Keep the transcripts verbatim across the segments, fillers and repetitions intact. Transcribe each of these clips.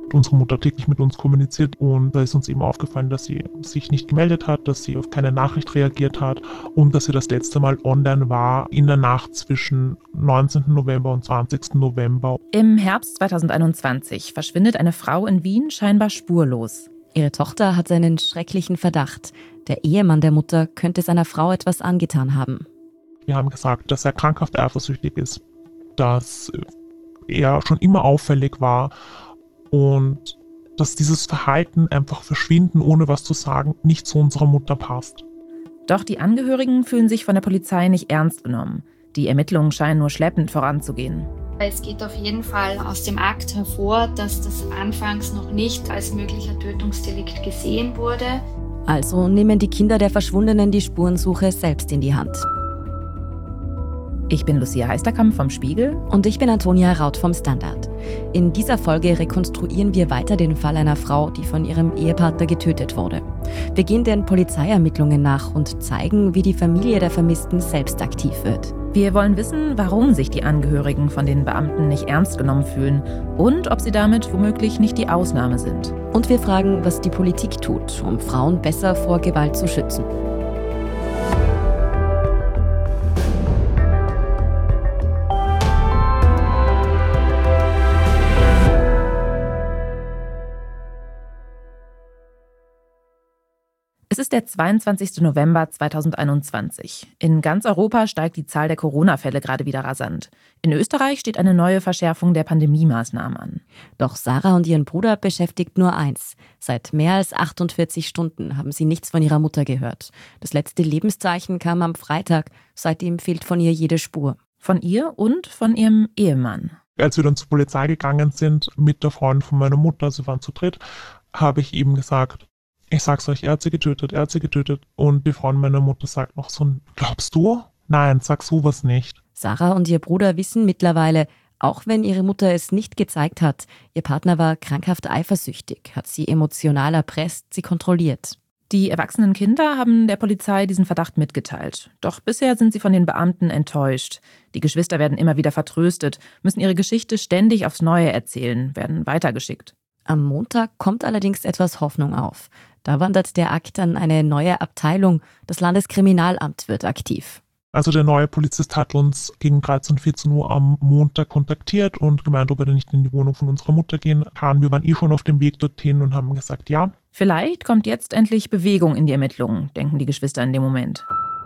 Unsere Mutter täglich mit uns kommuniziert und da ist uns eben aufgefallen, dass sie sich nicht gemeldet hat, dass sie auf keine Nachricht reagiert hat und dass sie das letzte Mal online war in der Nacht zwischen neunzehnten November und zwanzigsten November. Im Herbst zweitausendeinundzwanzig verschwindet eine Frau in Wien scheinbar spurlos. Ihre Tochter hat einen schrecklichen Verdacht. Der Ehemann der Mutter könnte seiner Frau etwas angetan haben. Wir haben gesagt, dass er krankhaft eifersüchtig ist, dass er schon immer auffällig war und dass dieses Verhalten einfach verschwinden, ohne was zu sagen, nicht zu unserer Mutter passt. Doch die Angehörigen fühlen sich von der Polizei nicht ernst genommen. Die Ermittlungen scheinen nur schleppend voranzugehen. Es geht auf jeden Fall aus dem Akt hervor, dass das anfangs noch nicht als möglicher Tötungsdelikt gesehen wurde. Also nehmen die Kinder der Verschwundenen die Spurensuche selbst in die Hand. Ich bin Lucia Heisterkamp vom Spiegel. Und ich bin Antonia Raut vom Standard. In dieser Folge rekonstruieren wir weiter den Fall einer Frau, die von ihrem Ehepartner getötet wurde. Wir gehen den Polizeiermittlungen nach und zeigen, wie die Familie der Vermissten selbst aktiv wird. Wir wollen wissen, warum sich die Angehörigen von den Beamten nicht ernst genommen fühlen und ob sie damit womöglich nicht die Ausnahme sind. Und wir fragen, was die Politik tut, um Frauen besser vor Gewalt zu schützen. Es ist der zweiundzwanzigsten November zweitausendeinundzwanzig. In ganz Europa steigt die Zahl der Corona-Fälle gerade wieder rasant. In Österreich steht eine neue Verschärfung der Pandemie-Maßnahmen an. Doch Sarah und ihren Bruder beschäftigt nur eins. Seit mehr als achtundvierzig Stunden haben sie nichts von ihrer Mutter gehört. Das letzte Lebenszeichen kam am Freitag. Seitdem fehlt von ihr jede Spur. Von ihr und von ihrem Ehemann. Als wir dann zur Polizei gegangen sind mit der Freundin von meiner Mutter, sie waren zu dritt, habe ich ihm gesagt, ich sag's euch, er hat sie getötet, er hat sie getötet. Und die Freundin meiner Mutter sagt noch so, glaubst du? Nein, sag sowas nicht. Sarah und ihr Bruder wissen mittlerweile, auch wenn ihre Mutter es nicht gezeigt hat, ihr Partner war krankhaft eifersüchtig, hat sie emotional erpresst, sie kontrolliert. Die erwachsenen Kinder haben der Polizei diesen Verdacht mitgeteilt. Doch bisher sind sie von den Beamten enttäuscht. Die Geschwister werden immer wieder vertröstet, müssen ihre Geschichte ständig aufs Neue erzählen, werden weitergeschickt. Am Montag kommt allerdings etwas Hoffnung auf. Da wandert der Akt an eine neue Abteilung. Das Landeskriminalamt wird aktiv. Also der neue Polizist hat uns gegen dreizehn, vierzehn Uhr am Montag kontaktiert und gemeint, ob er denn nicht in die Wohnung von unserer Mutter gehen kann. Wir waren eh schon auf dem Weg dorthin und haben gesagt, ja. Vielleicht kommt jetzt endlich Bewegung in die Ermittlungen, denken die Geschwister in dem Moment.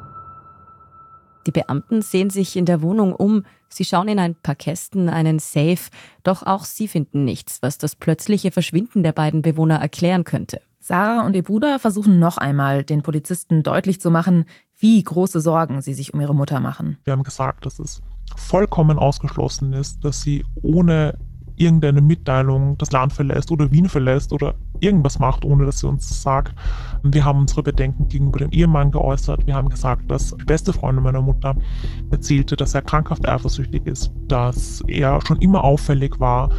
Die Beamten sehen sich in der Wohnung um. Sie schauen in ein paar Kästen, einen Safe. Doch auch sie finden nichts, was das plötzliche Verschwinden der beiden Bewohner erklären könnte. Sarah und ihr Bruder versuchen noch einmal, den Polizisten deutlich zu machen, wie große Sorgen sie sich um ihre Mutter machen. Wir haben gesagt, dass es vollkommen ausgeschlossen ist, dass sie ohne irgendeine Mitteilung das Land verlässt oder Wien verlässt oder irgendwas macht, ohne dass sie uns sagt. Wir haben unsere Bedenken gegenüber dem Ehemann geäußert. Wir haben gesagt, dass die beste Freundin meiner Mutter erzählte, dass er krankhaft eifersüchtig ist, dass er schon immer auffällig war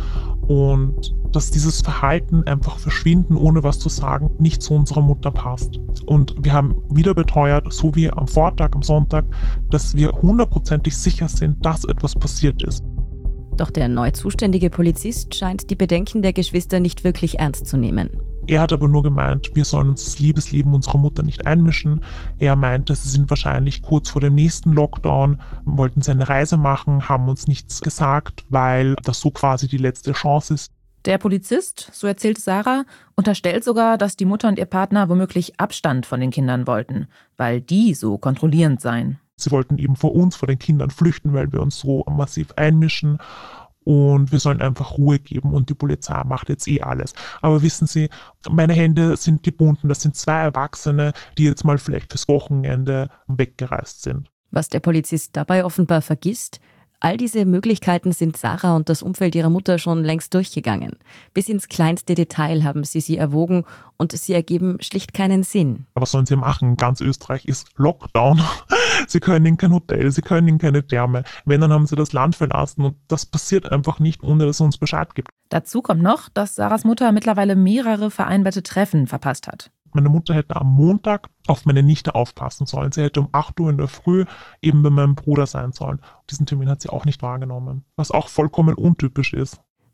und dass dieses Verhalten einfach verschwinden, ohne was zu sagen, nicht zu unserer Mutter passt. Und wir haben wieder beteuert, so wie am Vortag, am Sonntag, dass wir hundertprozentig sicher sind, dass etwas passiert ist. Doch der neu zuständige Polizist scheint die Bedenken der Geschwister nicht wirklich ernst zu nehmen. Er hat aber nur gemeint, wir sollen uns das Liebesleben unserer Mutter nicht einmischen. Er meinte, sie sind wahrscheinlich kurz vor dem nächsten Lockdown, wollten sie eine Reise machen, haben uns nichts gesagt, weil das so quasi die letzte Chance ist. Der Polizist, so erzählt Sarah, unterstellt sogar, dass die Mutter und ihr Partner womöglich Abstand von den Kindern wollten, weil die so kontrollierend seien. Sie wollten eben vor uns, vor den Kindern flüchten, weil wir uns so massiv einmischen und wir sollen einfach Ruhe geben und die Polizei macht jetzt eh alles. Aber wissen Sie, meine Hände sind gebunden, das sind zwei Erwachsene, die jetzt mal vielleicht fürs Wochenende weggereist sind. Was der Polizist dabei offenbar vergisst: All diese Möglichkeiten sind Sarah und das Umfeld ihrer Mutter schon längst durchgegangen. Bis ins kleinste Detail haben sie sie erwogen und sie ergeben schlicht keinen Sinn. Was sollen sie machen? Ganz Österreich ist Lockdown. Sie können in kein Hotel, sie können in keine Therme. Wenn, dann haben sie das Land verlassen und das passiert einfach nicht, ohne dass es uns Bescheid gibt. Dazu kommt noch, dass Sarahs Mutter mittlerweile mehrere vereinbarte Treffen verpasst hat. Meine Mutter hätte am Montag auf meine Nichte aufpassen sollen. Sie hätte um acht Uhr in der Früh eben bei meinem Bruder sein sollen. Diesen Termin hat sie auch nicht wahrgenommen, was auch vollkommen untypisch ist.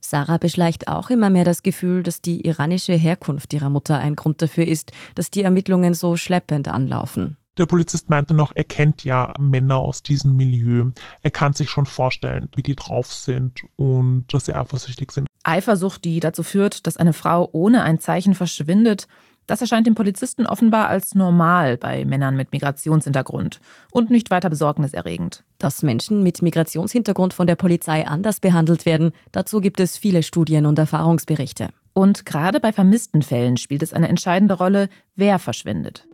Sarah beschleicht auch immer mehr das Gefühl, dass die iranische Herkunft ihrer Mutter ein Grund dafür ist, dass die Ermittlungen so schleppend anlaufen. Der Polizist meinte noch, er kennt ja Männer aus diesem Milieu. Er kann sich schon vorstellen, wie die drauf sind und dass sie eifersüchtig sind. Eifersucht, die dazu führt, dass eine Frau ohne ein Zeichen verschwindet, das erscheint dem Polizisten offenbar als normal bei Männern mit Migrationshintergrund und nicht weiter besorgniserregend. Dass Menschen mit Migrationshintergrund von der Polizei anders behandelt werden, dazu gibt es viele Studien und Erfahrungsberichte. Und gerade bei vermissten Fällen spielt es eine entscheidende Rolle, wer verschwindet.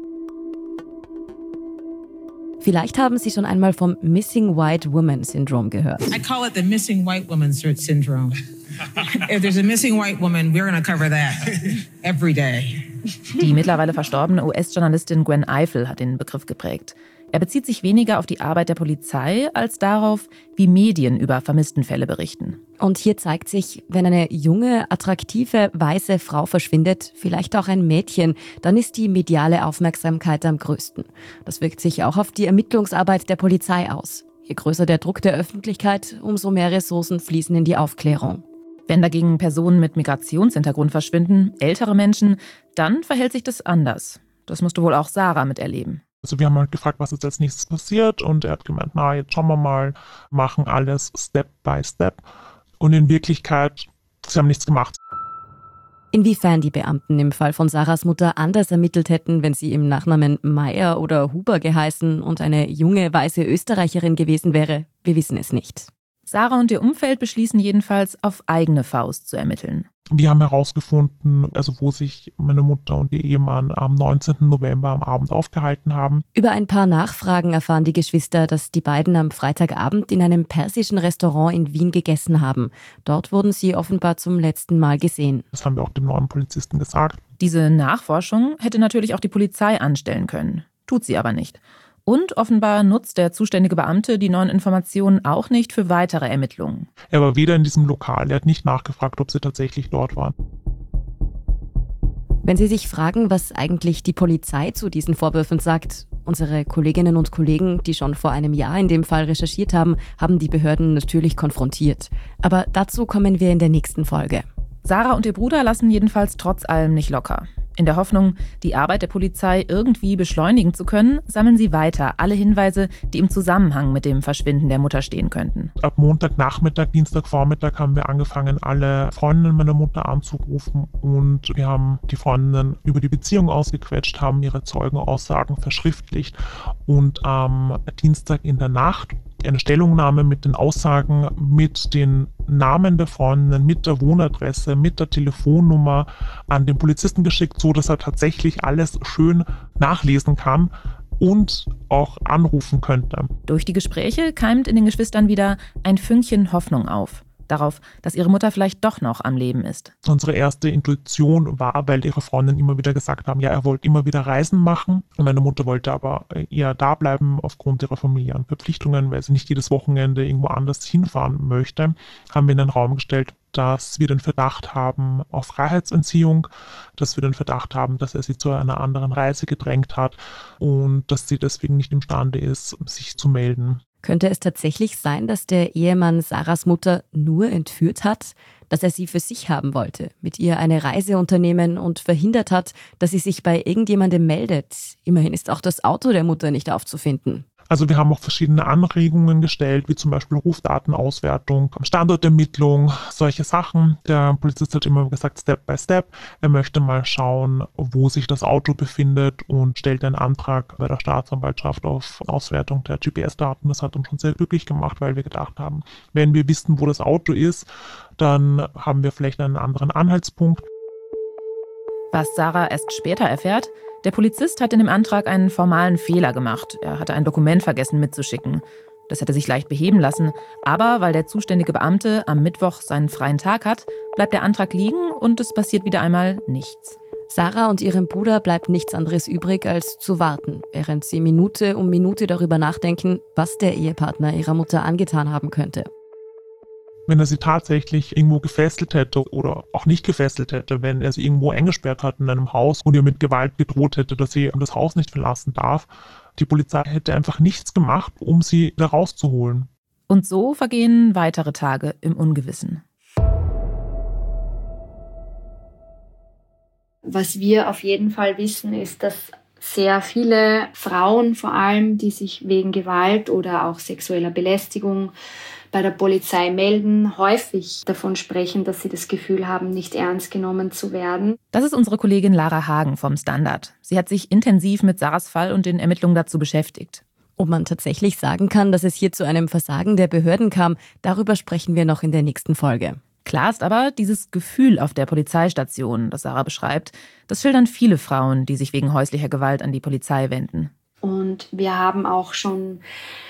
Vielleicht haben Sie schon einmal vom Missing White Woman Syndrome gehört. I call it the Missing White Woman Syndrome. If there's a missing white woman, we're going to cover that every day. Die mittlerweile verstorbene U S-Journalistin Gwen Ifill hat den Begriff geprägt. Er bezieht sich weniger auf die Arbeit der Polizei als darauf, wie Medien über Vermisstenfälle berichten. Und hier zeigt sich, wenn eine junge, attraktive, weiße Frau verschwindet, vielleicht auch ein Mädchen, dann ist die mediale Aufmerksamkeit am größten. Das wirkt sich auch auf die Ermittlungsarbeit der Polizei aus. Je größer der Druck der Öffentlichkeit, umso mehr Ressourcen fließen in die Aufklärung. Wenn dagegen Personen mit Migrationshintergrund verschwinden, ältere Menschen, dann verhält sich das anders. Das musste wohl auch Sarah miterleben. Also wir haben halt gefragt, was ist als nächstes passiert und er hat gemeint, na, jetzt schauen wir mal, machen alles Step by Step. Und in Wirklichkeit, sie haben nichts gemacht. Inwiefern die Beamten im Fall von Sarahs Mutter anders ermittelt hätten, wenn sie im Nachnamen Meyer oder Huber geheißen und eine junge, weiße Österreicherin gewesen wäre, wir wissen es nicht. Sarah und ihr Umfeld beschließen jedenfalls, auf eigene Faust zu ermitteln. Wir haben herausgefunden, also wo sich meine Mutter und ihr Ehemann am neunzehnten November am Abend aufgehalten haben. Über ein paar Nachfragen erfahren die Geschwister, dass die beiden am Freitagabend in einem persischen Restaurant in Wien gegessen haben. Dort wurden sie offenbar zum letzten Mal gesehen. Das haben wir auch dem neuen Polizisten gesagt. Diese Nachforschung hätte natürlich auch die Polizei anstellen können, tut sie aber nicht. Und offenbar nutzt der zuständige Beamte die neuen Informationen auch nicht für weitere Ermittlungen. Er war weder in diesem Lokal, er hat nicht nachgefragt, ob sie tatsächlich dort waren. Wenn Sie sich fragen, was eigentlich die Polizei zu diesen Vorwürfen sagt, unsere Kolleginnen und Kollegen, die schon vor einem Jahr in dem Fall recherchiert haben, haben die Behörden natürlich konfrontiert. Aber dazu kommen wir in der nächsten Folge. Sarah und ihr Bruder lassen jedenfalls trotz allem nicht locker. In der Hoffnung, die Arbeit der Polizei irgendwie beschleunigen zu können, sammeln sie weiter alle Hinweise, die im Zusammenhang mit dem Verschwinden der Mutter stehen könnten. Ab Montagnachmittag, Dienstagvormittag haben wir angefangen, alle Freundinnen meiner Mutter anzurufen und wir haben die Freundinnen über die Beziehung ausgequetscht, haben ihre Zeugenaussagen verschriftlicht und am Dienstag in der Nacht eine Stellungnahme mit den Aussagen, mit den Namen der Freundinnen, mit der Wohnadresse, mit der Telefonnummer an den Polizisten geschickt, so dass er tatsächlich alles schön nachlesen kann und auch anrufen könnte. Durch die Gespräche keimt in den Geschwistern wieder ein Fünkchen Hoffnung auf. Darauf, dass ihre Mutter vielleicht doch noch am Leben ist. Unsere erste Intuition war, weil ihre Freundinnen immer wieder gesagt haben, ja, er wollte immer wieder Reisen machen. Und meine Mutter wollte aber eher da bleiben aufgrund ihrer familiären Verpflichtungen, weil sie nicht jedes Wochenende irgendwo anders hinfahren möchte. Haben wir in den Raum gestellt, dass wir den Verdacht haben auf Freiheitsentziehung, dass wir den Verdacht haben, dass er sie zu einer anderen Reise gedrängt hat und dass sie deswegen nicht imstande ist, sich zu melden. Könnte es tatsächlich sein, dass der Ehemann Sarahs Mutter nur entführt hat, dass er sie für sich haben wollte, mit ihr eine Reise unternehmen und verhindert hat, dass sie sich bei irgendjemandem meldet? Immerhin ist auch das Auto der Mutter nicht aufzufinden. Also wir haben auch verschiedene Anregungen gestellt, wie zum Beispiel Rufdatenauswertung, Standortermittlung, solche Sachen. Der Polizist hat immer gesagt, Step by Step. Er möchte mal schauen, wo sich das Auto befindet und stellt einen Antrag bei der Staatsanwaltschaft auf Auswertung der G P S-Daten. Das hat uns schon sehr glücklich gemacht, weil wir gedacht haben, wenn wir wissen, wo das Auto ist, dann haben wir vielleicht einen anderen Anhaltspunkt. Was Sarah erst später erfährt: Der Polizist hat in dem Antrag einen formalen Fehler gemacht. Er hatte ein Dokument vergessen mitzuschicken. Das hätte sich leicht beheben lassen, aber weil der zuständige Beamte am Mittwoch seinen freien Tag hat, bleibt der Antrag liegen und es passiert wieder einmal nichts. Sarah und ihrem Bruder bleibt nichts anderes übrig, als zu warten, während sie Minute um Minute darüber nachdenken, was der Ehepartner ihrer Mutter angetan haben könnte. Wenn er sie tatsächlich irgendwo gefesselt hätte oder auch nicht gefesselt hätte, wenn er sie irgendwo eingesperrt hat in einem Haus und ihr mit Gewalt gedroht hätte, dass sie das Haus nicht verlassen darf, die Polizei hätte einfach nichts gemacht, um sie da rauszuholen. Und so vergehen weitere Tage im Ungewissen. Was wir auf jeden Fall wissen, ist, dass sehr viele Frauen vor allem, die sich wegen Gewalt oder auch sexueller Belästigung bei der Polizei melden, häufig davon sprechen, dass sie das Gefühl haben, nicht ernst genommen zu werden. Das ist unsere Kollegin Lara Hagen vom Standard. Sie hat sich intensiv mit Sarahs Fall und den Ermittlungen dazu beschäftigt. Ob man tatsächlich sagen kann, dass es hier zu einem Versagen der Behörden kam, darüber sprechen wir noch in der nächsten Folge. Klar ist aber, dieses Gefühl auf der Polizeistation, das Sarah beschreibt, das schildern viele Frauen, die sich wegen häuslicher Gewalt an die Polizei wenden. Und wir haben auch schon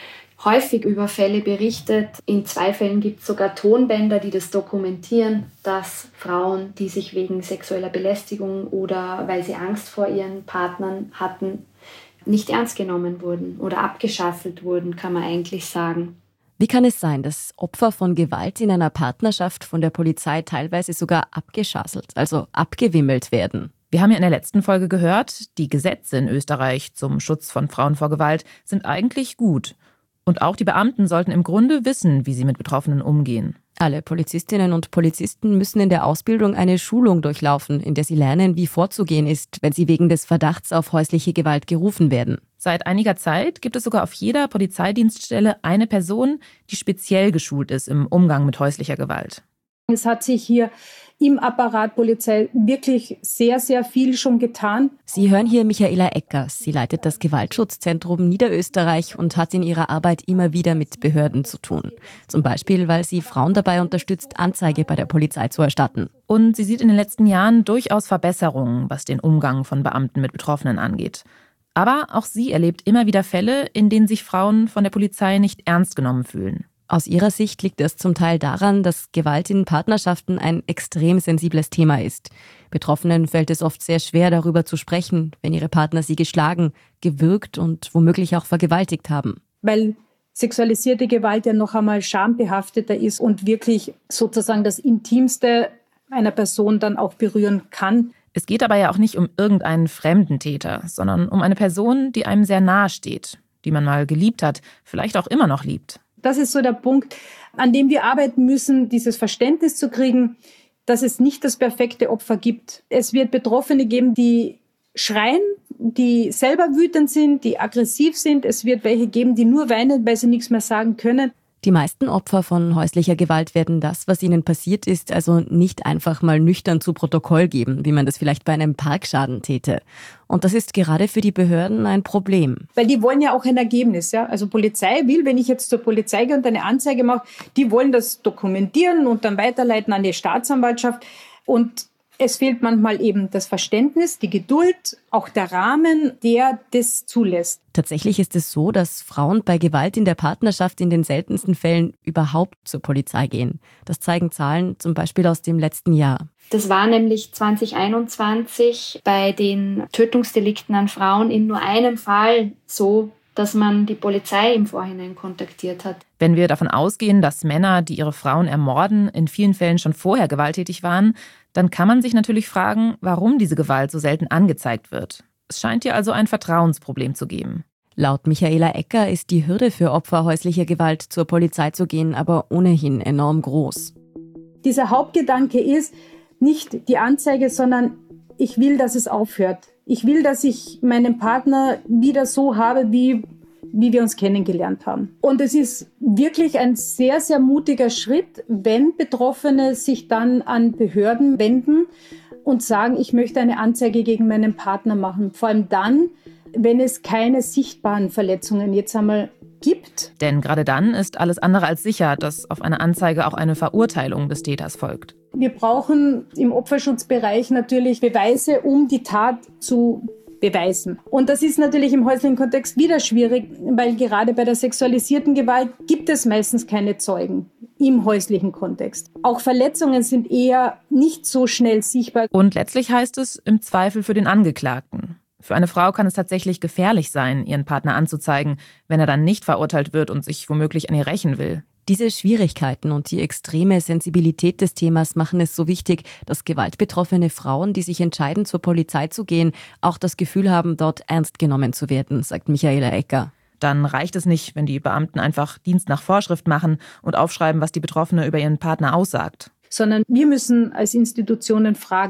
häufig über Fälle berichtet. In zwei Fällen gibt es sogar Tonbänder, die das dokumentieren, dass Frauen, die sich wegen sexueller Belästigung oder weil sie Angst vor ihren Partnern hatten, nicht ernst genommen wurden oder abgeschafelt wurden, kann man eigentlich sagen. Wie kann es sein, dass Opfer von Gewalt in einer Partnerschaft von der Polizei teilweise sogar abgeschaselt, also abgewimmelt werden? Wir haben ja in der letzten Folge gehört, die Gesetze in Österreich zum Schutz von Frauen vor Gewalt sind eigentlich gut. Und auch die Beamten sollten im Grunde wissen, wie sie mit Betroffenen umgehen. Alle Polizistinnen und Polizisten müssen in der Ausbildung eine Schulung durchlaufen, in der sie lernen, wie vorzugehen ist, wenn sie wegen des Verdachts auf häusliche Gewalt gerufen werden. Seit einiger Zeit gibt es sogar auf jeder Polizeidienststelle eine Person, die speziell geschult ist im Umgang mit häuslicher Gewalt. Es hat sich hier im Apparat Polizei wirklich sehr, sehr viel schon getan. Sie hören hier Michaela Eckers. Sie leitet das Gewaltschutzzentrum Niederösterreich und hat in ihrer Arbeit immer wieder mit Behörden zu tun. Zum Beispiel, weil sie Frauen dabei unterstützt, Anzeige bei der Polizei zu erstatten. Und sie sieht in den letzten Jahren durchaus Verbesserungen, was den Umgang von Beamten mit Betroffenen angeht. Aber auch sie erlebt immer wieder Fälle, in denen sich Frauen von der Polizei nicht ernst genommen fühlen. Aus ihrer Sicht liegt es zum Teil daran, dass Gewalt in Partnerschaften ein extrem sensibles Thema ist. Betroffenen fällt es oft sehr schwer, darüber zu sprechen, wenn ihre Partner sie geschlagen, gewürgt und womöglich auch vergewaltigt haben. Weil sexualisierte Gewalt ja noch einmal schambehafteter ist und wirklich sozusagen das Intimste einer Person dann auch berühren kann. Es geht aber ja auch nicht um irgendeinen fremden Täter, sondern um eine Person, die einem sehr nahe steht, die man mal geliebt hat, vielleicht auch immer noch liebt. Das ist so der Punkt, an dem wir arbeiten müssen, dieses Verständnis zu kriegen, dass es nicht das perfekte Opfer gibt. Es wird Betroffene geben, die schreien, die selber wütend sind, die aggressiv sind. Es wird welche geben, die nur weinen, weil sie nichts mehr sagen können. Die meisten Opfer von häuslicher Gewalt werden das, was ihnen passiert ist, also nicht einfach mal nüchtern zu Protokoll geben, wie man das vielleicht bei einem Parkschaden täte. Und das ist gerade für die Behörden ein Problem. Weil die wollen ja auch ein Ergebnis. Ja? Also Polizei will, wenn ich jetzt zur Polizei gehe und eine Anzeige mache, die wollen das dokumentieren und dann weiterleiten an die Staatsanwaltschaft. Und es fehlt manchmal eben das Verständnis, die Geduld, auch der Rahmen, der das zulässt. Tatsächlich ist es so, dass Frauen bei Gewalt in der Partnerschaft in den seltensten Fällen überhaupt zur Polizei gehen. Das zeigen Zahlen zum Beispiel aus dem letzten Jahr. Das war nämlich zwanzig einundzwanzig bei den Tötungsdelikten an Frauen in nur einem Fall so, dass man die Polizei im Vorhinein kontaktiert hat. Wenn wir davon ausgehen, dass Männer, die ihre Frauen ermorden, in vielen Fällen schon vorher gewalttätig waren, dann kann man sich natürlich fragen, warum diese Gewalt so selten angezeigt wird. Es scheint hier also ein Vertrauensproblem zu geben. Laut Michaela Ecker ist die Hürde für Opfer häuslicher Gewalt, zur Polizei zu gehen, aber ohnehin enorm groß. Dieser Hauptgedanke ist nicht die Anzeige, sondern ich will, dass es aufhört. Ich will, dass ich meinen Partner wieder so habe, wie, wie wir uns kennengelernt haben. Und es ist wirklich ein sehr, sehr mutiger Schritt, wenn Betroffene sich dann an Behörden wenden und sagen, ich möchte eine Anzeige gegen meinen Partner machen. Vor allem dann, wenn es keine sichtbaren Verletzungen jetzt einmal gibt. Denn gerade dann ist alles andere als sicher, dass auf eine Anzeige auch eine Verurteilung des Täters folgt. Wir brauchen im Opferschutzbereich natürlich Beweise, um die Tat zu beweisen. Und das ist natürlich im häuslichen Kontext wieder schwierig, weil gerade bei der sexualisierten Gewalt gibt es meistens keine Zeugen im häuslichen Kontext. Auch Verletzungen sind eher nicht so schnell sichtbar. Und letztlich heißt es im Zweifel für den Angeklagten. Für eine Frau kann es tatsächlich gefährlich sein, ihren Partner anzuzeigen, wenn er dann nicht verurteilt wird und sich womöglich an ihr rächen will. Diese Schwierigkeiten und die extreme Sensibilität des Themas machen es so wichtig, dass gewaltbetroffene Frauen, die sich entscheiden, zur Polizei zu gehen, auch das Gefühl haben, dort ernst genommen zu werden, sagt Michaela Ecker. Dann reicht es nicht, wenn die Beamten einfach Dienst nach Vorschrift machen und aufschreiben, was die Betroffene über ihren Partner aussagt. Sondern wir müssen als Institutionen fragen,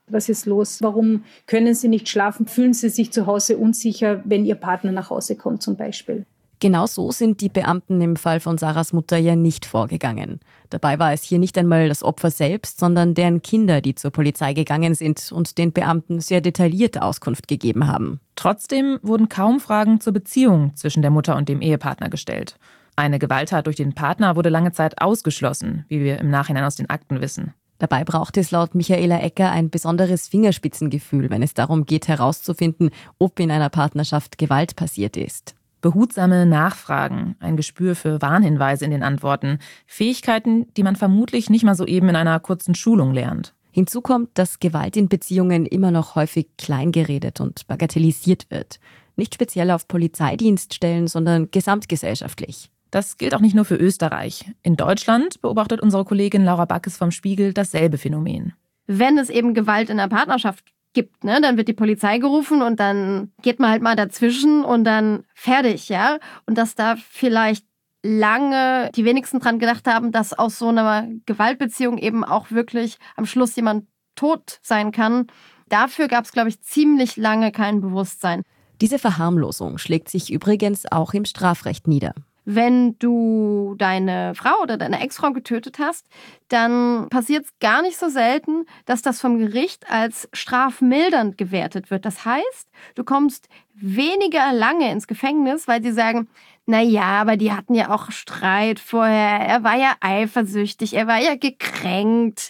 Was ist los? Warum können Sie nicht schlafen? Fühlen Sie sich zu Hause unsicher, wenn Ihr Partner nach Hause kommt zum Beispiel? Genau so sind die Beamten im Fall von Sarahs Mutter ja nicht vorgegangen. Dabei war es hier nicht einmal das Opfer selbst, sondern deren Kinder, die zur Polizei gegangen sind und den Beamten sehr detaillierte Auskunft gegeben haben. Trotzdem wurden kaum Fragen zur Beziehung zwischen der Mutter und dem Ehepartner gestellt. Eine Gewalttat durch den Partner wurde lange Zeit ausgeschlossen, wie wir im Nachhinein aus den Akten wissen. Dabei braucht es laut Michaela Ecker ein besonderes Fingerspitzengefühl, wenn es darum geht, herauszufinden, ob in einer Partnerschaft Gewalt passiert ist. Behutsame Nachfragen, ein Gespür für Warnhinweise in den Antworten, Fähigkeiten, die man vermutlich nicht mal so eben in einer kurzen Schulung lernt. Hinzu kommt, dass Gewalt in Beziehungen immer noch häufig kleingeredet und bagatellisiert wird. Nicht speziell auf Polizeidienststellen, sondern gesamtgesellschaftlich. Das gilt auch nicht nur für Österreich. In Deutschland beobachtet unsere Kollegin Laura Backes vom Spiegel dasselbe Phänomen. Wenn es eben Gewalt in der Partnerschaft gibt, ne, dann wird die Polizei gerufen und dann geht man halt mal dazwischen und dann fertig, ja. Und dass da vielleicht lange die wenigsten dran gedacht haben, dass aus so einer Gewaltbeziehung eben auch wirklich am Schluss jemand tot sein kann. Dafür gab es, glaube ich, ziemlich lange kein Bewusstsein. Diese Verharmlosung schlägt sich übrigens auch im Strafrecht nieder. Wenn du deine Frau oder deine Ex-Frau getötet hast, dann passiert es gar nicht so selten, dass das vom Gericht als strafmildernd gewertet wird. Das heißt, du kommst weniger lange ins Gefängnis, weil sie sagen, na ja, aber die hatten ja auch Streit vorher, er war ja eifersüchtig, er war ja gekränkt.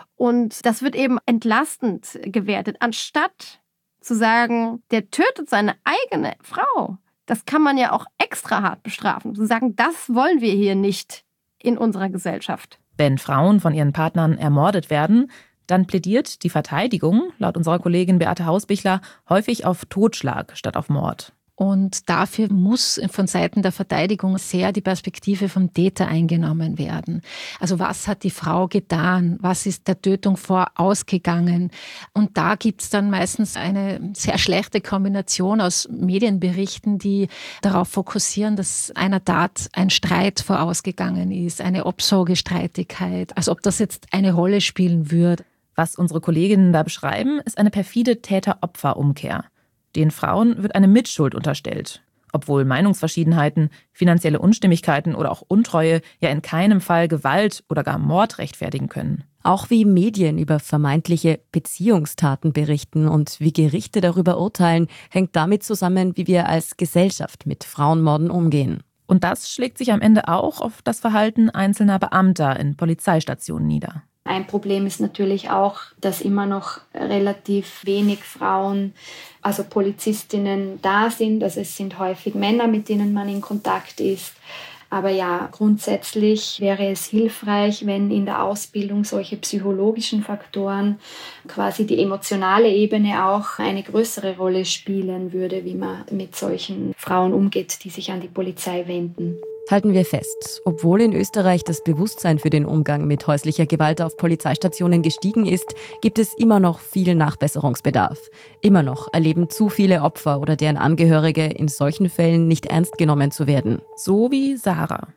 Und das wird eben entlastend gewertet, anstatt zu sagen, der tötet seine eigene Frau. Das kann man ja auch extra hart bestrafen. Zu sagen, das wollen wir hier nicht in unserer Gesellschaft. Wenn Frauen von ihren Partnern ermordet werden, dann plädiert die Verteidigung, laut unserer Kollegin Beate Hausbichler, häufig auf Totschlag statt auf Mord. Und dafür muss von Seiten der Verteidigung sehr die Perspektive vom Täter eingenommen werden. Also was hat die Frau getan? Was ist der Tötung vorausgegangen? Und da gibt es dann meistens eine sehr schlechte Kombination aus Medienberichten, die darauf fokussieren, dass einer Tat ein Streit vorausgegangen ist, eine Obsorgestreitigkeit, als ob das jetzt eine Rolle spielen würde. Was unsere Kolleginnen da beschreiben, ist eine perfide Täter-Opfer-Umkehr. Den Frauen wird eine Mitschuld unterstellt, obwohl Meinungsverschiedenheiten, finanzielle Unstimmigkeiten oder auch Untreue ja in keinem Fall Gewalt oder gar Mord rechtfertigen können. Auch wie Medien über vermeintliche Beziehungstaten berichten und wie Gerichte darüber urteilen, hängt damit zusammen, wie wir als Gesellschaft mit Frauenmorden umgehen. Und das schlägt sich am Ende auch auf das Verhalten einzelner Beamter in Polizeistationen nieder. Ein Problem ist natürlich auch, dass immer noch relativ wenig Frauen, also Polizistinnen, da sind. Also es sind häufig Männer, mit denen man in Kontakt ist. Aber ja, grundsätzlich wäre es hilfreich, wenn in der Ausbildung solche psychologischen Faktoren, quasi die emotionale Ebene auch eine größere Rolle spielen würde, wie man mit solchen Frauen umgeht, die sich an die Polizei wenden. Halten wir fest, obwohl in Österreich das Bewusstsein für den Umgang mit häuslicher Gewalt auf Polizeistationen gestiegen ist, gibt es immer noch viel Nachbesserungsbedarf. Immer noch erleben zu viele Opfer oder deren Angehörige in solchen Fällen nicht ernst genommen zu werden. So wie Sarah.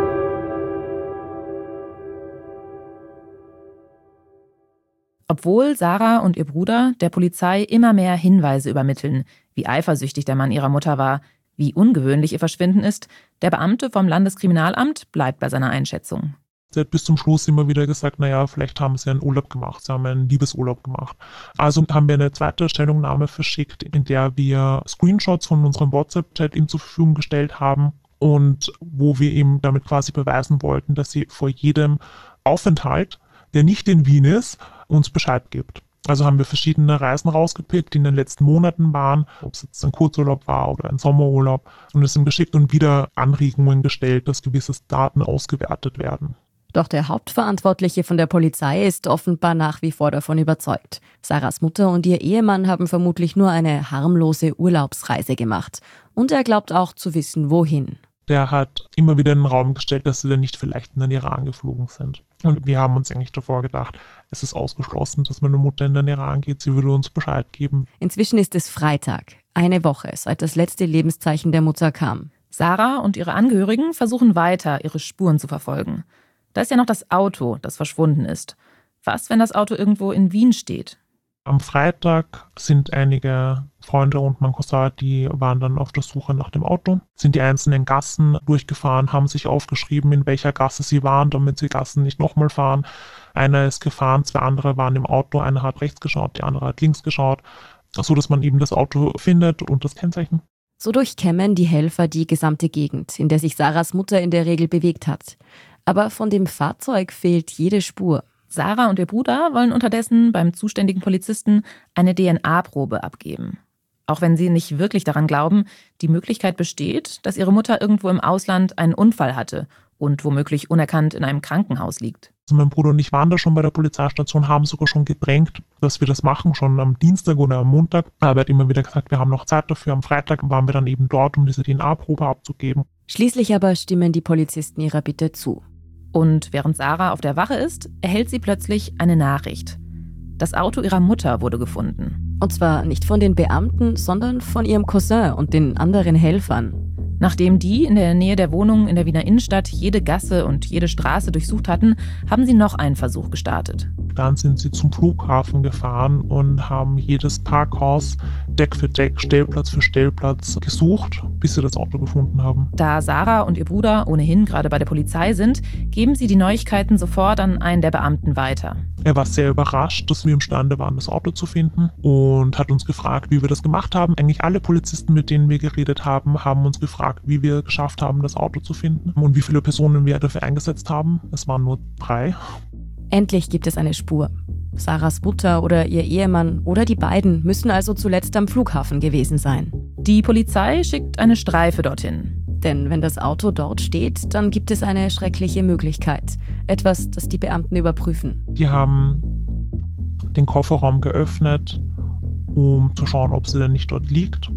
Obwohl Sarah und ihr Bruder der Polizei immer mehr Hinweise übermitteln, wie eifersüchtig der Mann ihrer Mutter war, wie ungewöhnlich ihr Verschwinden ist, der Beamte vom Landeskriminalamt bleibt bei seiner Einschätzung. Sie hat bis zum Schluss immer wieder gesagt, naja, vielleicht haben sie einen Urlaub gemacht, sie haben einen Liebesurlaub gemacht. Also haben wir eine zweite Stellungnahme verschickt, in der wir Screenshots von unserem WhatsApp-Chat ihm zur Verfügung gestellt haben und wo wir ihm damit quasi beweisen wollten, dass sie vor jedem Aufenthalt, der nicht in Wien ist, uns Bescheid gibt. Also haben wir verschiedene Reisen rausgepickt, die in den letzten Monaten waren, ob es jetzt ein Kurzurlaub war oder ein Sommerurlaub, und es ihm geschickt und wieder Anregungen gestellt, dass gewisse Daten ausgewertet werden. Doch der Hauptverantwortliche von der Polizei ist offenbar nach wie vor davon überzeugt. Sarahs Mutter und ihr Ehemann haben vermutlich nur eine harmlose Urlaubsreise gemacht. Und er glaubt auch zu wissen, wohin. Der hat immer wieder in den Raum gestellt, dass sie dann nicht vielleicht in den Iran geflogen sind. Und wir haben uns eigentlich davor gedacht, es ist ausgeschlossen, dass meine Mutter in den Iran geht. Sie würde uns Bescheid geben. Inzwischen ist es Freitag, eine Woche, seit das letzte Lebenszeichen der Mutter kam. Sarah und ihre Angehörigen versuchen weiter, ihre Spuren zu verfolgen. Da ist ja noch das Auto, das verschwunden ist. Was, wenn das Auto irgendwo in Wien steht? Am Freitag sind einige Freunde und mein Cousin, die waren dann auf der Suche nach dem Auto, sind die einzelnen Gassen durchgefahren, haben sich aufgeschrieben, in welcher Gasse sie waren, damit sie Gassen nicht nochmal fahren. Einer ist gefahren, zwei andere waren im Auto, einer hat rechts geschaut, die andere hat links geschaut, so dass man eben das Auto findet und das Kennzeichen. So durchkämmen die Helfer die gesamte Gegend, in der sich Sarahs Mutter in der Regel bewegt hat. Aber von dem Fahrzeug fehlt jede Spur. Sarah und ihr Bruder wollen unterdessen beim zuständigen Polizisten eine D N A-Probe abgeben. Auch wenn sie nicht wirklich daran glauben, die Möglichkeit besteht, dass ihre Mutter irgendwo im Ausland einen Unfall hatte und womöglich unerkannt in einem Krankenhaus liegt. Also mein Bruder und ich waren da schon bei der Polizeistation, haben sogar schon gedrängt, dass wir das machen, schon am Dienstag oder am Montag. Aber er hat immer wieder gesagt, wir haben noch Zeit dafür. Am Freitag waren wir dann eben dort, um diese D N A-Probe abzugeben. Schließlich aber stimmen die Polizisten ihrer Bitte zu. Und während Sarah auf der Wache ist, erhält sie plötzlich eine Nachricht. Das Auto ihrer Mutter wurde gefunden. Und zwar nicht von den Beamten, sondern von ihrem Cousin und den anderen Helfern. Nachdem die in der Nähe der Wohnung in der Wiener Innenstadt jede Gasse und jede Straße durchsucht hatten, haben sie noch einen Versuch gestartet. Dann sind sie zum Flughafen gefahren und haben jedes Parkhaus Deck für Deck, Stellplatz für Stellplatz gesucht, bis sie das Auto gefunden haben. Da Sarah und ihr Bruder ohnehin gerade bei der Polizei sind, geben sie die Neuigkeiten sofort an einen der Beamten weiter. Er war sehr überrascht, dass wir imstande waren, das Auto zu finden und hat uns gefragt, wie wir das gemacht haben. Eigentlich alle Polizisten, mit denen wir geredet haben, haben uns gefragt, wie wir geschafft haben, das Auto zu finden und wie viele Personen wir dafür eingesetzt haben. Es waren nur drei. Endlich gibt es eine Spur. Sarahs Mutter oder ihr Ehemann oder die beiden müssen also zuletzt am Flughafen gewesen sein. Die Polizei schickt eine Streife dorthin. Denn wenn das Auto dort steht, dann gibt es eine schreckliche Möglichkeit. Etwas, das die Beamten überprüfen. Die haben den Kofferraum geöffnet, um zu schauen, ob sie denn nicht dort liegt.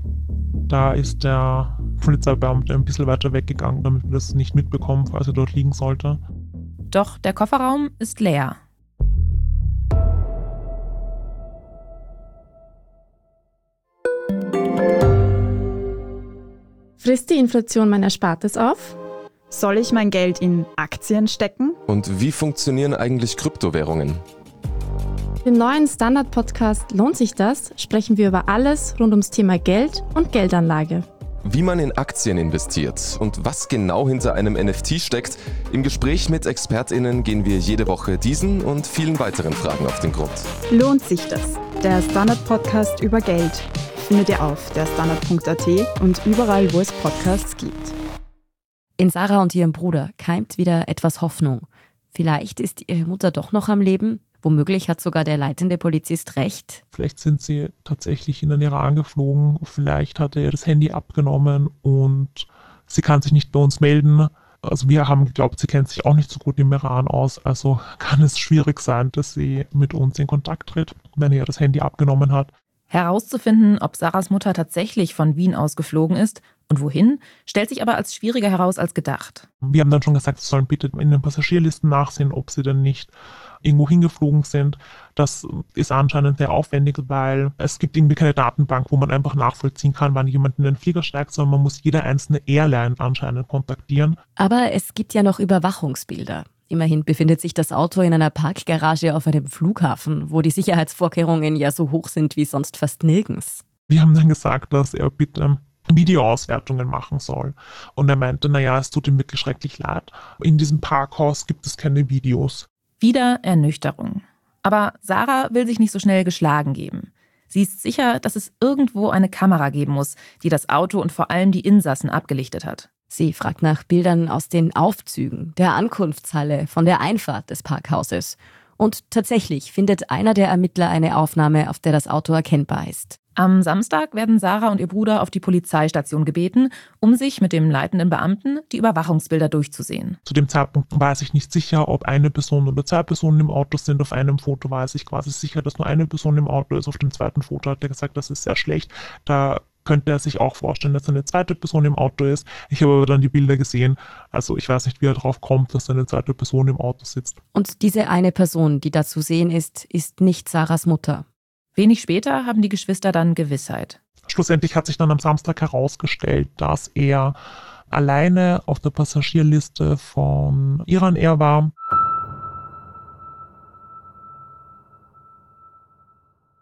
Da ist der Polizeibeamte ein bisschen weiter weggegangen, damit wir das nicht mitbekommen, falls er dort liegen sollte. Doch der Kofferraum ist leer. Frisst die Inflation mein Erspartes auf? Soll ich mein Geld in Aktien stecken? Und wie funktionieren eigentlich Kryptowährungen? Im neuen Standard-Podcast Lohnt sich das? Sprechen wir über alles rund ums Thema Geld und Geldanlage. Wie man in Aktien investiert und was genau hinter einem N F T steckt. Im Gespräch mit ExpertInnen gehen wir jede Woche diesen und vielen weiteren Fragen auf den Grund. Lohnt sich das? Der Standard-Podcast über Geld findet ihr auf der standard punkt a t und überall, wo es Podcasts gibt. In Sarah und ihrem Bruder keimt wieder etwas Hoffnung. Vielleicht ist ihre Mutter doch noch am Leben. Womöglich hat sogar der leitende Polizist recht. Vielleicht sind sie tatsächlich in den Iran geflogen. Vielleicht hat er ihr das Handy abgenommen und sie kann sich nicht bei uns melden. Also wir haben geglaubt, sie kennt sich auch nicht so gut im Iran aus. Also kann es schwierig sein, dass sie mit uns in Kontakt tritt, wenn er ihr das Handy abgenommen hat. Herauszufinden, ob Sarahs Mutter tatsächlich von Wien aus geflogen ist und wohin, stellt sich aber als schwieriger heraus als gedacht. Wir haben dann schon gesagt, sie sollen bitte in den Passagierlisten nachsehen, ob sie denn nicht irgendwo hingeflogen sind. Das ist anscheinend sehr aufwendig, weil es gibt irgendwie keine Datenbank, wo man einfach nachvollziehen kann, wann jemand in den Flieger steigt, sondern man muss jede einzelne Airline anscheinend kontaktieren. Aber es gibt ja noch Überwachungsbilder. Immerhin befindet sich das Auto in einer Parkgarage auf einem Flughafen, wo die Sicherheitsvorkehrungen ja so hoch sind wie sonst fast nirgends. Wir haben dann gesagt, dass er bitte Videoauswertungen machen soll. Und er meinte, naja, es tut ihm wirklich schrecklich leid. In diesem Parkhaus gibt es keine Videos. Wieder Ernüchterung. Aber Sarah will sich nicht so schnell geschlagen geben. Sie ist sicher, dass es irgendwo eine Kamera geben muss, die das Auto und vor allem die Insassen abgelichtet hat. Sie fragt nach Bildern aus den Aufzügen, der Ankunftshalle, von der Einfahrt des Parkhauses. Und tatsächlich findet einer der Ermittler eine Aufnahme, auf der das Auto erkennbar ist. Am Samstag werden Sarah und ihr Bruder auf die Polizeistation gebeten, um sich mit dem leitenden Beamten die Überwachungsbilder durchzusehen. Zu dem Zeitpunkt weiß ich nicht sicher, ob eine Person oder zwei Personen im Auto sind. Auf einem Foto weiß ich quasi sicher, dass nur eine Person im Auto ist. Auf dem zweiten Foto hat er gesagt, das ist sehr schlecht. Da könnte er sich auch vorstellen, dass eine zweite Person im Auto ist. Ich habe aber dann die Bilder gesehen. Also ich weiß nicht, wie er drauf kommt, dass eine zweite Person im Auto sitzt. Und diese eine Person, die da zu sehen ist, ist nicht Sarahs Mutter. Wenig später haben die Geschwister dann Gewissheit. Schlussendlich hat sich dann am Samstag herausgestellt, dass er alleine auf der Passagierliste von Iran Air war.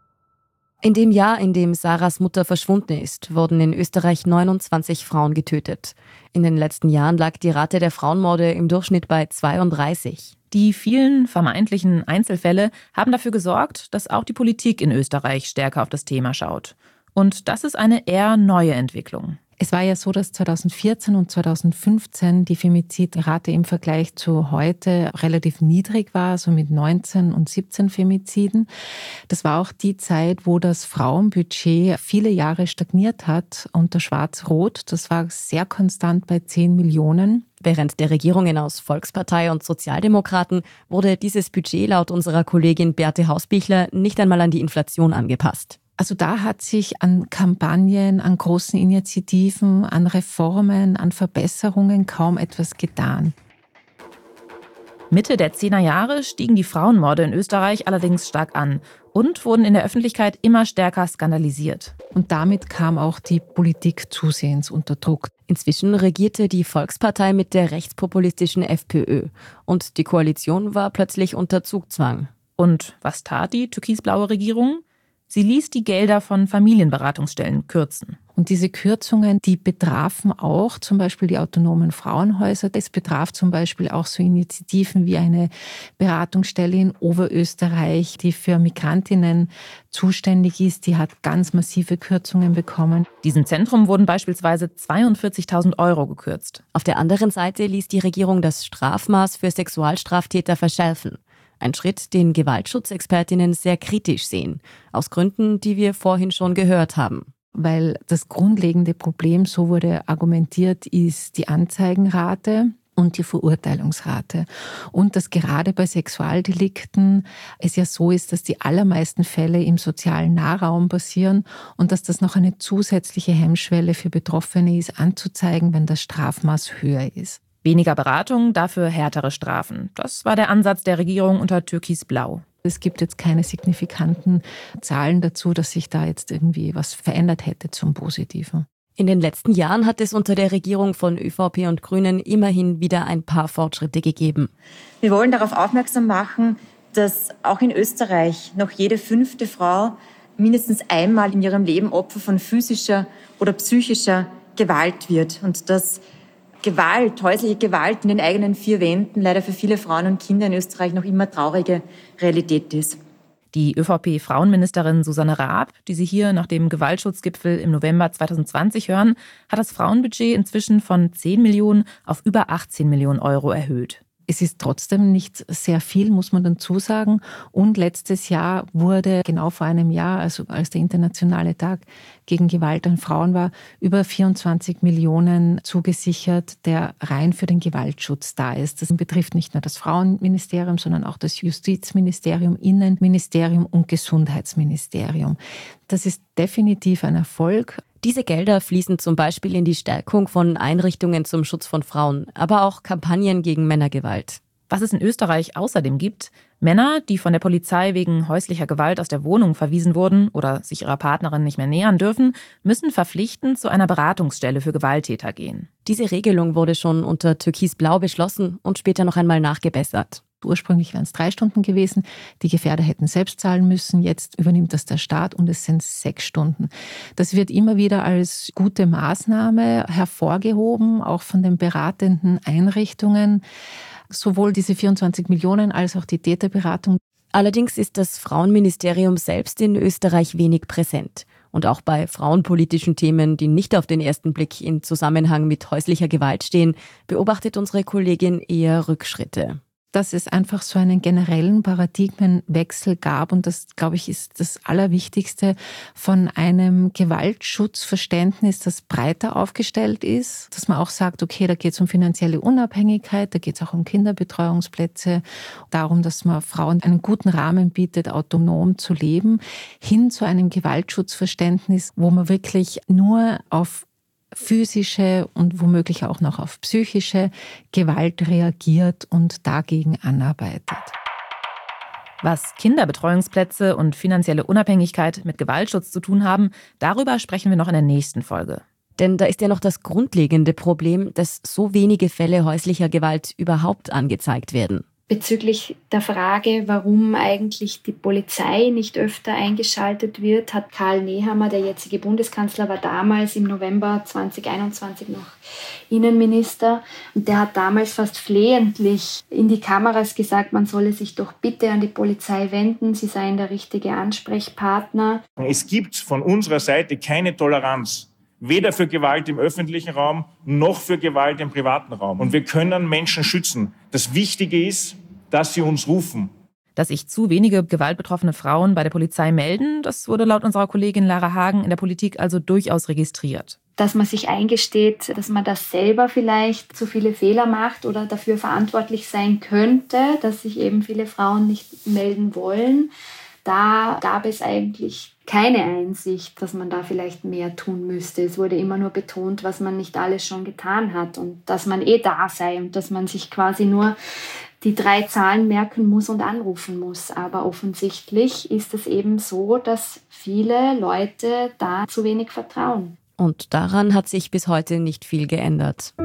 In dem Jahr, in dem Sarahs Mutter verschwunden ist, wurden in Österreich neunundzwanzig Frauen getötet. In den letzten Jahren lag die Rate der Frauenmorde im Durchschnitt bei zweiunddreißig. Die vielen vermeintlichen Einzelfälle haben dafür gesorgt, dass auch die Politik in Österreich stärker auf das Thema schaut. Und das ist eine eher neue Entwicklung. Es war ja so, dass zweitausendvierzehn und zweitausendfünfzehn die Femizidrate im Vergleich zu heute relativ niedrig war, so mit neunzehn und siebzehn Femiziden. Das war auch die Zeit, wo das Frauenbudget viele Jahre stagniert hat unter Schwarz-Rot. Das war sehr konstant bei zehn Millionen. Während der Regierungen aus Volkspartei und Sozialdemokraten wurde dieses Budget laut unserer Kollegin Beate Hausbichler nicht einmal an die Inflation angepasst. Also da hat sich an Kampagnen, an großen Initiativen, an Reformen, an Verbesserungen kaum etwas getan. Mitte der zehner Jahre stiegen die Frauenmorde in Österreich allerdings stark an und wurden in der Öffentlichkeit immer stärker skandalisiert. Und damit kam auch die Politik zusehends unter Druck. Inzwischen regierte die Volkspartei mit der rechtspopulistischen FPÖ und die Koalition war plötzlich unter Zugzwang. Und was tat die türkisblaue Regierung? Sie ließ die Gelder von Familienberatungsstellen kürzen. Und diese Kürzungen, die betrafen auch zum Beispiel die autonomen Frauenhäuser. Das betraf zum Beispiel auch so Initiativen wie eine Beratungsstelle in Oberösterreich, die für Migrantinnen zuständig ist. Die hat ganz massive Kürzungen bekommen. Diesem Zentrum wurden beispielsweise zweiundvierzigtausend Euro gekürzt. Auf der anderen Seite ließ die Regierung das Strafmaß für Sexualstraftäter verschärfen. Ein Schritt, den Gewaltschutzexpertinnen sehr kritisch sehen. Aus Gründen, die wir vorhin schon gehört haben. Weil das grundlegende Problem, so wurde argumentiert, ist die Anzeigenrate und die Verurteilungsrate. Und dass gerade bei Sexualdelikten es ja so ist, dass die allermeisten Fälle im sozialen Nahraum passieren und dass das noch eine zusätzliche Hemmschwelle für Betroffene ist, anzuzeigen, wenn das Strafmaß höher ist. Weniger Beratung, dafür härtere Strafen. Das war der Ansatz der Regierung unter Türkisblau. Es gibt jetzt keine signifikanten Zahlen dazu, dass sich da jetzt irgendwie was verändert hätte zum Positiven. In den letzten Jahren hat es unter der Regierung von ÖVP und Grünen immerhin wieder ein paar Fortschritte gegeben. Wir wollen darauf aufmerksam machen, dass auch in Österreich noch jede fünfte Frau mindestens einmal in ihrem Leben Opfer von physischer oder psychischer Gewalt wird und dass Gewalt, häusliche Gewalt in den eigenen vier Wänden leider für viele Frauen und Kinder in Österreich noch immer traurige Realität ist. Die ÖVP-Frauenministerin Susanne Raab, die Sie hier nach dem Gewaltschutzgipfel im November zweitausendzwanzig hören, hat das Frauenbudget inzwischen von zehn Millionen auf über achtzehn Millionen Euro erhöht. Es ist trotzdem nicht sehr viel, muss man dazu sagen. Und letztes Jahr wurde, genau vor einem Jahr, also als der Internationale Tag gegen Gewalt an Frauen war, über vierundzwanzig Millionen zugesichert, der rein für den Gewaltschutz da ist. Das betrifft nicht nur das Frauenministerium, sondern auch das Justizministerium, Innenministerium und Gesundheitsministerium. Das ist definitiv ein Erfolg. Diese Gelder fließen zum Beispiel in die Stärkung von Einrichtungen zum Schutz von Frauen, aber auch Kampagnen gegen Männergewalt. Was es in Österreich außerdem gibt: Männer, die von der Polizei wegen häuslicher Gewalt aus der Wohnung verwiesen wurden oder sich ihrer Partnerin nicht mehr nähern dürfen, müssen verpflichtend zu einer Beratungsstelle für Gewalttäter gehen. Diese Regelung wurde schon unter Türkisblau beschlossen und später noch einmal nachgebessert. Ursprünglich wären es drei Stunden gewesen. Die Gefährder hätten selbst zahlen müssen. Jetzt übernimmt das der Staat und es sind sechs Stunden. Das wird immer wieder als gute Maßnahme hervorgehoben, auch von den beratenden Einrichtungen. Sowohl diese vierundzwanzig Millionen als auch die Täterberatung. Allerdings ist das Frauenministerium selbst in Österreich wenig präsent. Und auch bei frauenpolitischen Themen, die nicht auf den ersten Blick in Zusammenhang mit häuslicher Gewalt stehen, beobachtet unsere Kollegin eher Rückschritte. Dass es einfach so einen generellen Paradigmenwechsel gab. Und das, glaube ich, ist das Allerwichtigste, von einem Gewaltschutzverständnis, das breiter aufgestellt ist. Dass man auch sagt, okay, da geht es um finanzielle Unabhängigkeit, da geht es auch um Kinderbetreuungsplätze, darum, dass man Frauen einen guten Rahmen bietet, autonom zu leben, hin zu einem Gewaltschutzverständnis, wo man wirklich nur auf physische und womöglich auch noch auf psychische Gewalt reagiert und dagegen anarbeitet. Was Kinderbetreuungsplätze und finanzielle Unabhängigkeit mit Gewaltschutz zu tun haben, darüber sprechen wir noch in der nächsten Folge. Denn da ist ja noch das grundlegende Problem, dass so wenige Fälle häuslicher Gewalt überhaupt angezeigt werden. Bezüglich der Frage, warum eigentlich die Polizei nicht öfter eingeschaltet wird, hat Karl Nehammer, der jetzige Bundeskanzler, war damals im November zwanzig einundzwanzig noch Innenminister. Und der hat damals fast flehentlich in die Kameras gesagt, man solle sich doch bitte an die Polizei wenden, sie seien der richtige Ansprechpartner. Es gibt von unserer Seite keine Toleranz. Weder für Gewalt im öffentlichen Raum, noch für Gewalt im privaten Raum. Und wir können Menschen schützen. Das Wichtige ist, dass sie uns rufen. Dass sich zu wenige gewaltbetroffene Frauen bei der Polizei melden, das wurde laut unserer Kollegin Lara Hagen in der Politik also durchaus registriert. Dass man sich eingesteht, dass man das selber vielleicht zu viele Fehler macht oder dafür verantwortlich sein könnte, dass sich eben viele Frauen nicht melden wollen. Da gab es eigentlich keine Einsicht, dass man da vielleicht mehr tun müsste. Es wurde immer nur betont, was man nicht alles schon getan hat und dass man eh da sei und dass man sich quasi nur die drei Zahlen merken muss und anrufen muss. Aber offensichtlich ist es eben so, dass viele Leute da zu wenig vertrauen. Und daran hat sich bis heute nicht viel geändert.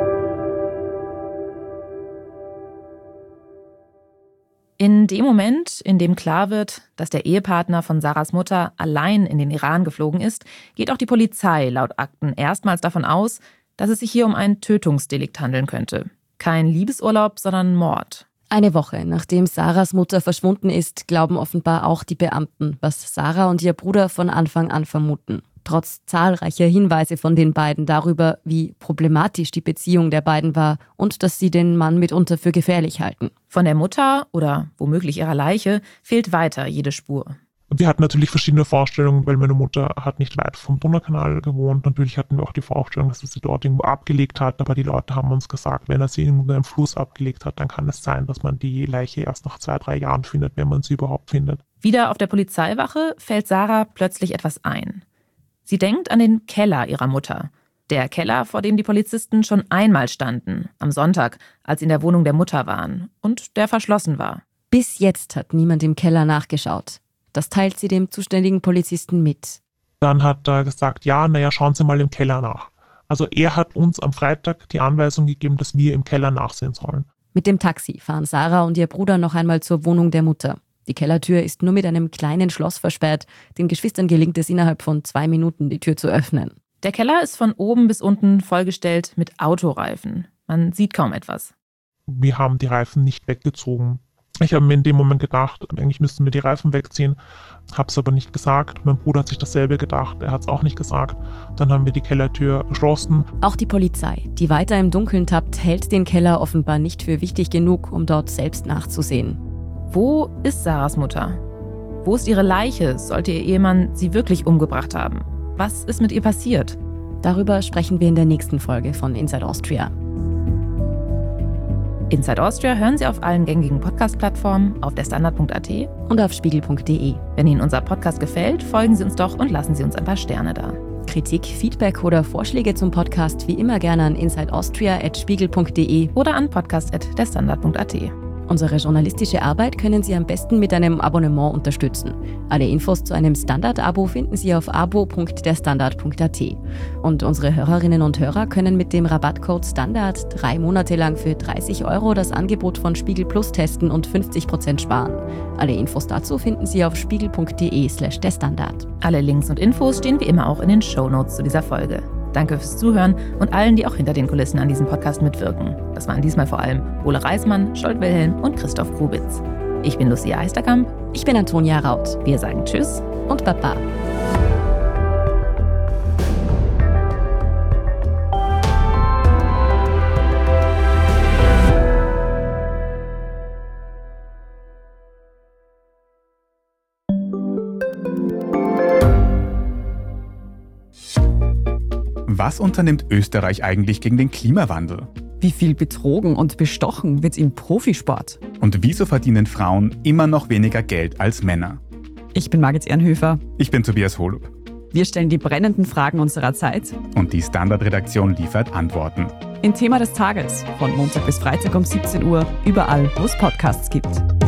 In dem Moment, in dem klar wird, dass der Ehepartner von Sarahs Mutter allein in den Iran geflogen ist, geht auch die Polizei laut Akten erstmals davon aus, dass es sich hier um ein Tötungsdelikt handeln könnte. Kein Liebesurlaub, sondern Mord. Eine Woche nachdem Sarahs Mutter verschwunden ist, glauben offenbar auch die Beamten, was Sarah und ihr Bruder von Anfang an vermuten. Trotz zahlreicher Hinweise von den beiden darüber, wie problematisch die Beziehung der beiden war und dass sie den Mann mitunter für gefährlich halten. Von der Mutter oder womöglich ihrer Leiche fehlt weiter jede Spur. Wir hatten natürlich verschiedene Vorstellungen, weil meine Mutter hat nicht weit vom Donaukanal gewohnt. Natürlich hatten wir auch die Vorstellung, dass er sie dort irgendwo abgelegt hat. Aber die Leute haben uns gesagt, wenn er sie irgendwo in einem Fluss abgelegt hat, dann kann es sein, dass man die Leiche erst nach zwei, drei Jahren findet, wenn man sie überhaupt findet. Wieder auf der Polizeiwache fällt Sarah plötzlich etwas ein. Sie denkt an den Keller ihrer Mutter. Der Keller, vor dem die Polizisten schon einmal standen, am Sonntag, als sie in der Wohnung der Mutter waren und der verschlossen war. Bis jetzt hat niemand im Keller nachgeschaut. Das teilt sie dem zuständigen Polizisten mit. Dann hat er gesagt, ja, naja, schauen Sie mal im Keller nach. Also er hat uns am Freitag die Anweisung gegeben, dass wir im Keller nachsehen sollen. Mit dem Taxi fahren Sarah und ihr Bruder noch einmal zur Wohnung der Mutter. Die Kellertür ist nur mit einem kleinen Schloss versperrt. Den Geschwistern gelingt es innerhalb von zwei Minuten, die Tür zu öffnen. Der Keller ist von oben bis unten vollgestellt mit Autoreifen. Man sieht kaum etwas. Wir haben die Reifen nicht weggezogen. Ich habe mir in dem Moment gedacht, eigentlich müssten wir die Reifen wegziehen, habe es aber nicht gesagt. Mein Bruder hat sich dasselbe gedacht, er hat es auch nicht gesagt. Dann haben wir die Kellertür geschlossen. Auch die Polizei, die weiter im Dunkeln tappt, hält den Keller offenbar nicht für wichtig genug, um dort selbst nachzusehen. Wo ist Sarahs Mutter? Wo ist ihre Leiche? Sollte ihr Ehemann sie wirklich umgebracht haben? Was ist mit ihr passiert? Darüber sprechen wir in der nächsten Folge von Inside Austria. Inside Austria hören Sie auf allen gängigen Podcast-Plattformen, auf der Standard punkt a t und auf spiegel punkt d e. Wenn Ihnen unser Podcast gefällt, folgen Sie uns doch und lassen Sie uns ein paar Sterne da. Kritik, Feedback oder Vorschläge zum Podcast wie immer gerne an insideaustria at spiegel punkt d e oder an podcast at der standard punkt a t. Unsere journalistische Arbeit können Sie am besten mit einem Abonnement unterstützen. Alle Infos zu einem Standard-Abo finden Sie auf abo punkt der standard punkt a t. Und unsere Hörerinnen und Hörer können mit dem Rabattcode STANDARD drei Monate lang für dreißig Euro das Angebot von Spiegel Plus testen und fünfzig Prozent sparen. Alle Infos dazu finden Sie auf spiegel punkt d e slash der Standard. Alle Links und Infos stehen wie immer auch in den Shownotes zu dieser Folge. Danke fürs Zuhören und allen, die auch hinter den Kulissen an diesem Podcast mitwirken. Das waren diesmal vor allem Ole Reismann, Scholt Wilhelm und Christoph Grubitz. Ich bin Lucia Eisterkamp. Ich bin Antonia Raut. Wir sagen Tschüss und Baba. Was unternimmt Österreich eigentlich gegen den Klimawandel? Wie viel betrogen und bestochen wird im Profisport? Und wieso verdienen Frauen immer noch weniger Geld als Männer? Ich bin Margit Ehrenhöfer. Ich bin Tobias Holub. Wir stellen die brennenden Fragen unserer Zeit. Und die Standard-Redaktion liefert Antworten. Im Thema des Tages, von Montag bis Freitag um siebzehn Uhr, überall, wo es Podcasts gibt.